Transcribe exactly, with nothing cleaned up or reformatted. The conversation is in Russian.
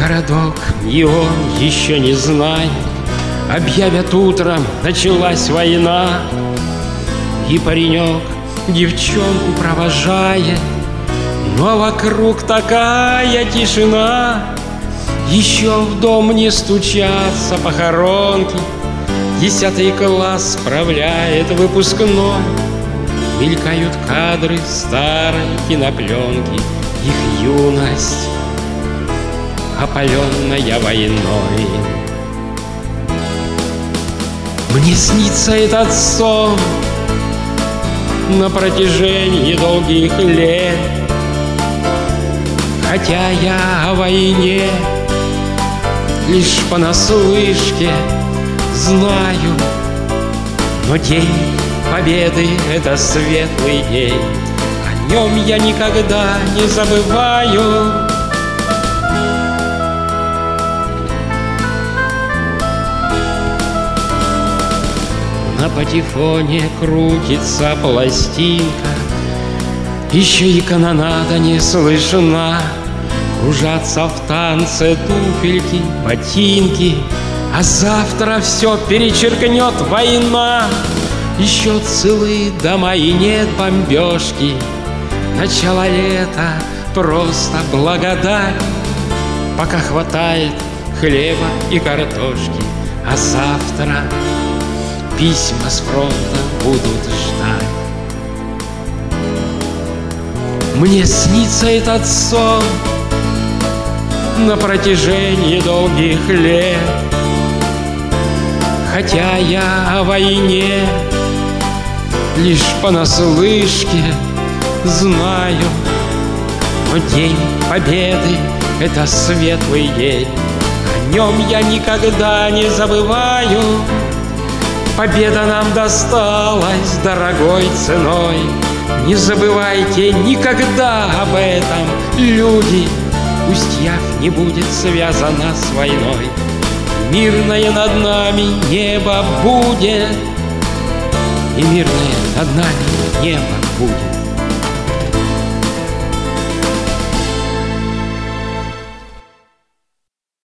Городок и он еще не знает, объявят утром, началась война. И паренек девчонку провожает, но вокруг такая тишина. Еще в дом не стучатся похоронки, десятый класс справляет выпускной. Мелькают кадры старой кинопленки, их юность, опаленная войной. Мне снится этот сон на протяжении долгих лет, хотя я о войне лишь понаслышке знаю. Но день победы — это светлый день, о нем я никогда не забываю. На патефоне крутится пластинка, еще и канонада не слышна. Кружатся в танце туфельки, ботинки, а завтра все перечеркнет война. Еще целые дома и нет бомбежки, начало лета просто благодать. Пока хватает хлеба и картошки, а завтра письма с фронта будут ждать. Мне снится этот сон на протяжении долгих лет, хотя я о войне лишь понаслышке знаю. Но день победы — это светлый день, о нем я никогда не забываю. Победа нам досталась дорогой ценой, не забывайте никогда об этом, люди. Пусть явь не будет связана с войной, мирное над нами небо будет, и мирное над нами небо будет.